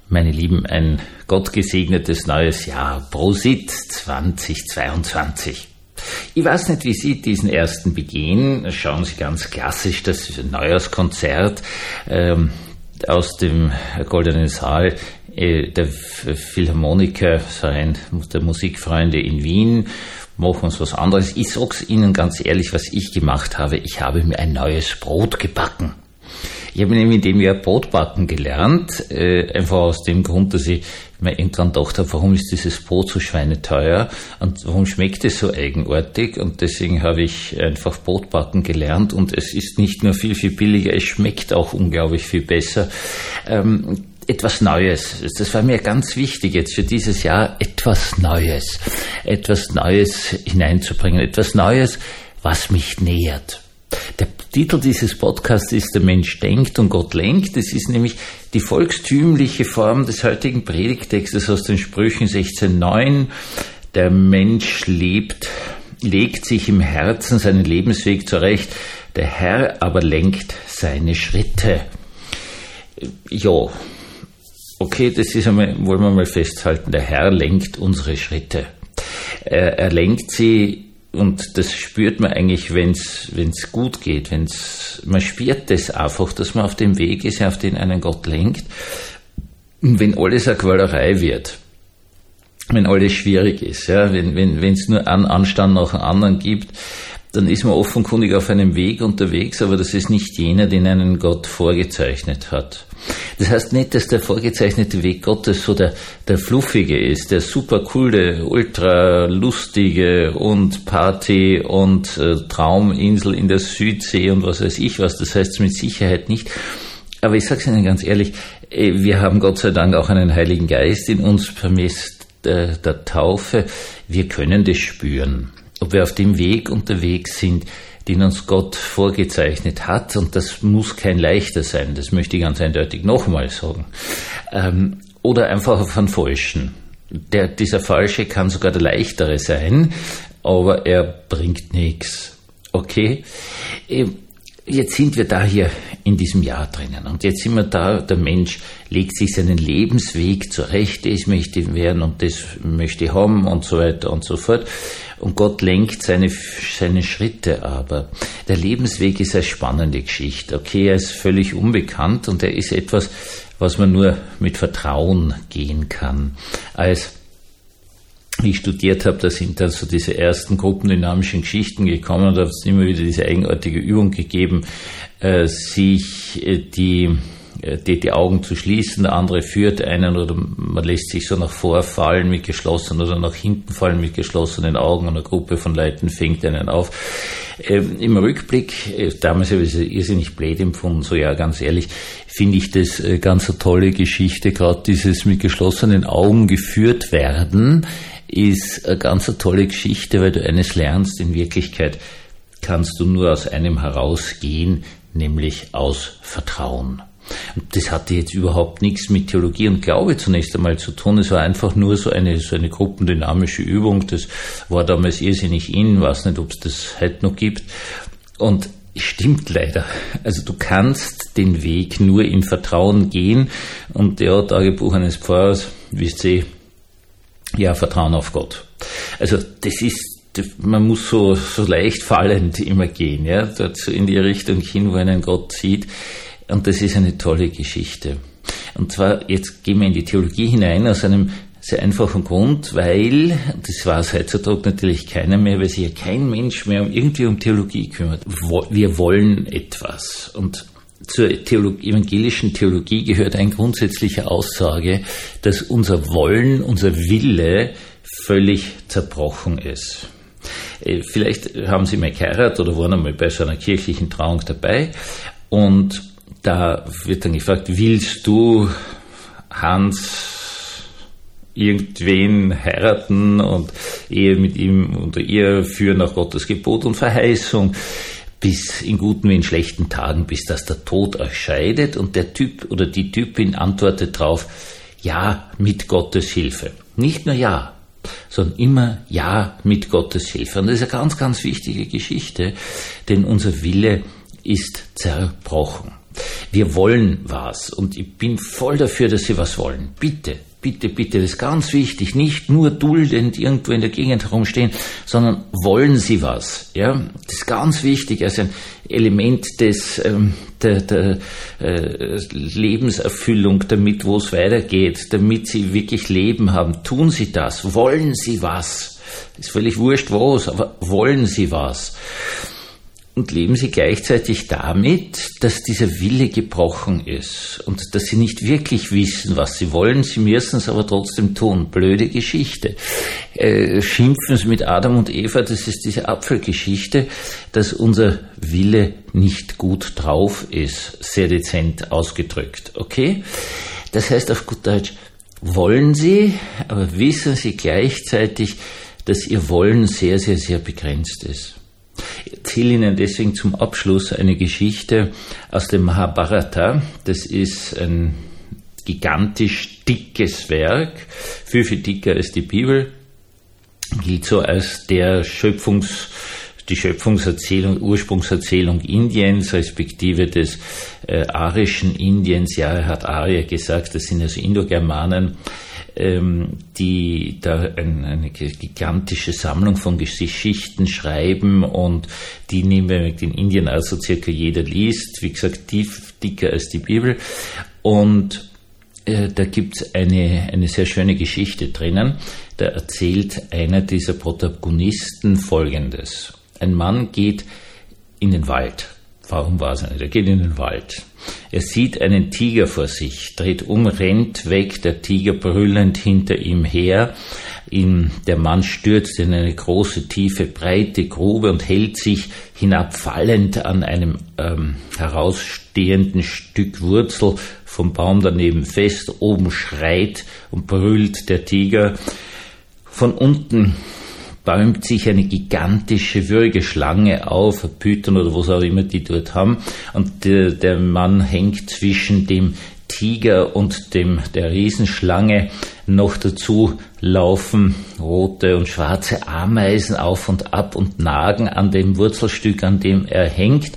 Meine Lieben, ein gottgesegnetes neues Jahr. Prosit 2022. Ich weiß nicht, wie Sie diesen ersten begehen. Schauen Sie ganz klassisch das Neujahrskonzert aus dem Goldenen Saal der Philharmoniker, der Musikfreunde in Wien. Machen uns was anderes. Ich sag's Ihnen ganz ehrlich, was ich gemacht habe. Ich habe mir ein neues Brot gebacken. Ich habe nämlich in dem Jahr Brotbacken gelernt, einfach aus dem Grund, dass ich mir irgendwann gedacht habe, warum ist dieses Brot so schweineteuer und warum schmeckt es so eigenartig, und deswegen habe ich einfach Brotbacken gelernt, und es ist nicht nur viel, viel billiger, es schmeckt auch unglaublich viel besser. Etwas Neues, das war mir ganz wichtig jetzt für dieses Jahr, etwas Neues hineinzubringen, etwas Neues, was mich nähert. Der Titel dieses Podcasts ist Der Mensch denkt und Gott lenkt. Das ist nämlich die volkstümliche Form des heutigen Predigtextes aus den Sprüchen 16,9. Der Mensch legt sich im Herzen seinen Lebensweg zurecht, der Herr aber lenkt seine Schritte. Ja, okay, das ist einmal, wollen wir mal festhalten, der Herr lenkt unsere Schritte. Er lenkt sie. Und das spürt man eigentlich, wenn's gut geht, man spürt das einfach, dass man auf dem Weg ist, auf den einen Gott lenkt. Und wenn alles eine Quälerei wird, wenn alles schwierig ist, ja, wenn es nur einen Anstand nach dem anderen gibt, dann ist man offenkundig auf einem Weg unterwegs, aber das ist nicht jener, den einen Gott vorgezeichnet hat. Das heißt nicht, dass der vorgezeichnete Weg Gottes so der fluffige ist, der super coole, ultra lustige und Party und Trauminsel in der Südsee und was weiß ich was. Das heißt mit Sicherheit nicht. Aber ich sage es Ihnen ganz ehrlich, wir haben Gott sei Dank auch einen Heiligen Geist in uns vermisst der Taufe. Wir können das spüren, ob wir auf dem Weg unterwegs sind, den uns Gott vorgezeichnet hat, und das muss kein leichter sein, das möchte ich ganz eindeutig nochmal sagen, oder einfach auf einen falschen. Dieser falsche kann sogar der leichtere sein, aber er bringt nichts. Okay? Jetzt sind wir da hier in diesem Jahr drinnen, und jetzt sind wir da, der Mensch legt sich seinen Lebensweg zurecht, das möchte ich werden und das möchte ich haben und so weiter und so fort. Und Gott lenkt seine Schritte aber. Der Lebensweg ist eine spannende Geschichte. Okay, er ist völlig unbekannt, und er ist etwas, was man nur mit Vertrauen gehen kann. Als ich studiert habe, da sind dann so diese ersten gruppendynamischen Geschichten gekommen, und da hat es immer wieder diese eigenartige Übung gegeben, sich die Augen zu schließen, der andere führt einen, oder man lässt sich so nach vorfallen mit geschlossenen oder nach hinten fallen mit geschlossenen Augen, und eine Gruppe von Leuten fängt einen auf. Im Rückblick, damals habe ich es irrsinnig blöd empfunden, so ja, ganz ehrlich, finde ich das ganz eine tolle Geschichte, gerade dieses mit geschlossenen Augen geführt werden, ist eine ganz eine tolle Geschichte, weil du eines lernst, in Wirklichkeit kannst du nur aus einem herausgehen, nämlich aus Vertrauen. Und das hatte jetzt überhaupt nichts mit Theologie und Glaube zunächst einmal zu tun. Es war einfach nur so eine gruppendynamische Übung. Das war damals irrsinnig in, weiß nicht, ob es das heute noch gibt. Und stimmt leider. Also du kannst den Weg nur in Vertrauen gehen. Und ja, Tagebuch eines Pfarrers, wisst ihr, ja, Vertrauen auf Gott. Also das ist, man muss so leicht fallend immer gehen, ja, dort so in die Richtung hin, wo einen Gott sieht. Und das ist eine tolle Geschichte. Und zwar, jetzt gehen wir in die Theologie hinein aus einem sehr einfachen Grund, weil, das weiß heutzutage natürlich keiner mehr, weil sich ja kein Mensch mehr irgendwie um Theologie kümmert. Wir wollen etwas. Und zur evangelischen Theologie gehört eine grundsätzliche Aussage, dass unser Wollen, unser Wille völlig zerbrochen ist. Vielleicht haben Sie mal geheiratet oder waren einmal bei so einer kirchlichen Trauung dabei, und da wird dann gefragt, willst du Hans irgendwen heiraten und Ehe mit ihm oder ihr führen nach Gottes Gebot und Verheißung, bis in guten wie in schlechten Tagen, bis dass der Tod euch scheidet, und der Typ oder die Typin antwortet drauf, ja, mit Gottes Hilfe. Nicht nur ja, sondern immer ja, mit Gottes Hilfe. Und das ist eine ganz, ganz wichtige Geschichte, denn unser Wille ist zerbrochen. Wir wollen was und ich bin voll dafür, dass Sie was wollen. Bitte, bitte, bitte, das ist ganz wichtig. Nicht nur duldend irgendwo in der Gegend herumstehen, sondern wollen Sie was. Ja, das ist ganz wichtig. Also ein Element der Lebenserfüllung, damit wo es weitergeht, damit Sie wirklich Leben haben. Tun Sie das. Wollen Sie was. Ist völlig wurscht was, aber wollen Sie was. Und leben Sie gleichzeitig damit, dass dieser Wille gebrochen ist und dass Sie nicht wirklich wissen, was Sie wollen. Sie müssen es aber trotzdem tun. Blöde Geschichte. Schimpfen Sie mit Adam und Eva, das ist diese Apfelgeschichte, dass unser Wille nicht gut drauf ist, sehr dezent ausgedrückt. Okay? Das heißt auf gut Deutsch, wollen Sie, aber wissen Sie gleichzeitig, dass Ihr Wollen sehr, sehr, sehr begrenzt ist. Ich erzähle Ihnen deswegen zum Abschluss eine Geschichte aus dem Mahabharata. Das ist ein gigantisch dickes Werk, viel, viel dicker als die Bibel, gilt so als die Schöpfungserzählung, Ursprungserzählung Indiens, respektive des arischen Indiens. Ja, er hat Arier gesagt, das sind also Indogermanen, die da eine gigantische Sammlung von Geschichten schreiben und die nehmen wir in Indien also circa jeder liest, wie gesagt, tief dicker als die Bibel. Und da gibt's eine sehr schöne Geschichte drinnen. Da erzählt einer dieser Protagonisten Folgendes. Ein Mann geht in den Wald. Warum war es nicht? Er geht in den Wald. Er sieht einen Tiger vor sich, dreht um, rennt weg, der Tiger brüllend hinter ihm her. Der Mann stürzt in eine große, tiefe, breite Grube und hält sich hinabfallend an einem herausstehenden Stück Wurzel vom Baum daneben fest. Oben schreit und brüllt der Tiger. Von unten bäumt sich eine gigantische Würgeschlange auf, ein Python oder was auch immer die dort haben, und der Mann hängt zwischen dem Tiger und der Riesenschlange. Noch dazu laufen rote und schwarze Ameisen auf und ab und nagen an dem Wurzelstück, an dem er hängt.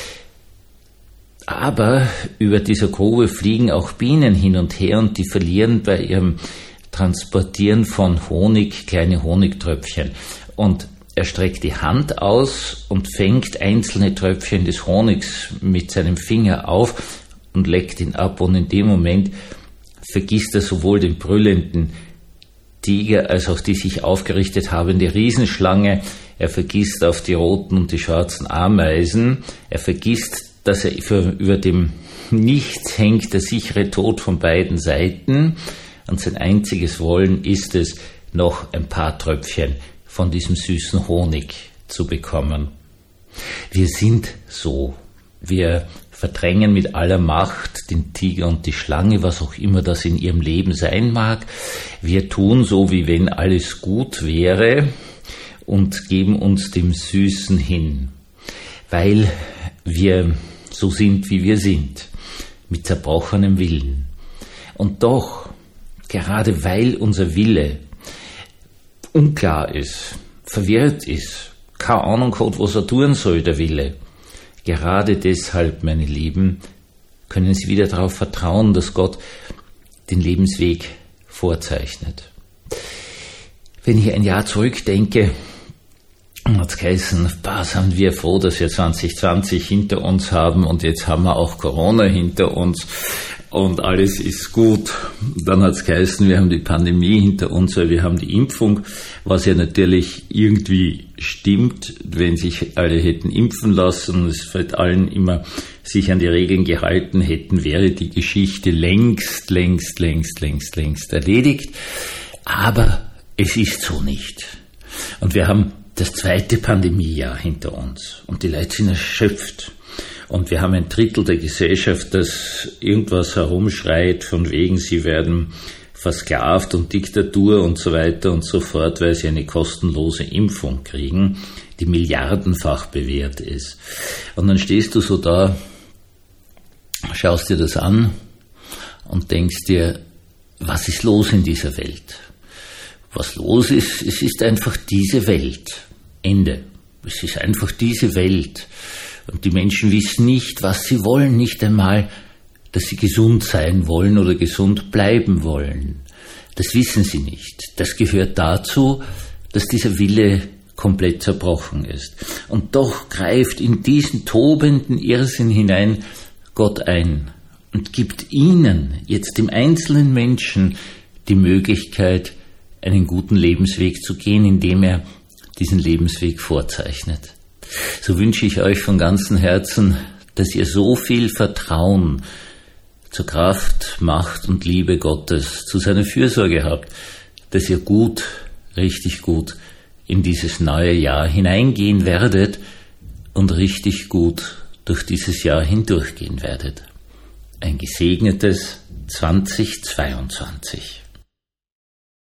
Aber über dieser Grube fliegen auch Bienen hin und her und die verlieren bei ihrem Transportieren von Honig kleine Honigtröpfchen. Und er streckt die Hand aus und fängt einzelne Tröpfchen des Honigs mit seinem Finger auf und leckt ihn ab. Und in dem Moment vergisst er sowohl den brüllenden Tiger als auch die sich aufgerichtet habende Riesenschlange. Er vergisst auf die roten und die schwarzen Ameisen. Er vergisst, dass er über dem Nichts hängt, der sichere Tod von beiden Seiten. Und sein einziges Wollen ist es, noch ein paar Tröpfchen von diesem süßen Honig zu bekommen. Wir sind so. Wir verdrängen mit aller Macht den Tiger und die Schlange, was auch immer das in ihrem Leben sein mag. Wir tun so, wie wenn alles gut wäre und geben uns dem Süßen hin, weil wir so sind, wie wir sind, mit zerbrochenem Willen. Und doch, gerade weil unser Wille unklar ist, verwirrt ist, keine Ahnung hat, was er tun soll, der Wille, gerade deshalb, meine Lieben, können Sie wieder darauf vertrauen, dass Gott den Lebensweg vorzeichnet. Wenn ich ein Jahr zurückdenke, hat es geheißen, sind wir froh, dass wir 2020 hinter uns haben und jetzt haben wir auch Corona hinter uns und alles ist gut. Dann hat es geheißen, wir haben die Pandemie hinter uns, weil wir haben die Impfung, was ja natürlich irgendwie stimmt, wenn sich alle hätten impfen lassen und es vielleicht allen immer sich an die Regeln gehalten hätten, wäre die Geschichte längst erledigt. Aber es ist so nicht. Und wir haben das zweite Pandemiejahr hinter uns und die Leute sind erschöpft. Und wir haben ein Drittel der Gesellschaft, das irgendwas herumschreit, von wegen, sie werden versklavt und Diktatur und so weiter und so fort, weil sie eine kostenlose Impfung kriegen, die milliardenfach bewährt ist. Und dann stehst du so da, schaust dir das an und denkst dir, was ist los in dieser Welt? Was los ist, es ist einfach diese Welt. Ende. Es ist einfach diese Welt. Und die Menschen wissen nicht, was sie wollen, nicht einmal, dass sie gesund sein wollen oder gesund bleiben wollen. Das wissen sie nicht. Das gehört dazu, dass dieser Wille komplett zerbrochen ist. Und doch greift in diesen tobenden Irrsinn hinein Gott ein und gibt ihnen, jetzt dem einzelnen Menschen, die Möglichkeit, einen guten Lebensweg zu gehen, indem er diesen Lebensweg vorzeichnet. So wünsche ich euch von ganzem Herzen, dass ihr so viel Vertrauen zur Kraft, Macht und Liebe Gottes, zu seiner Fürsorge habt, dass ihr gut, richtig gut in dieses neue Jahr hineingehen werdet und richtig gut durch dieses Jahr hindurchgehen werdet. Ein gesegnetes 2022.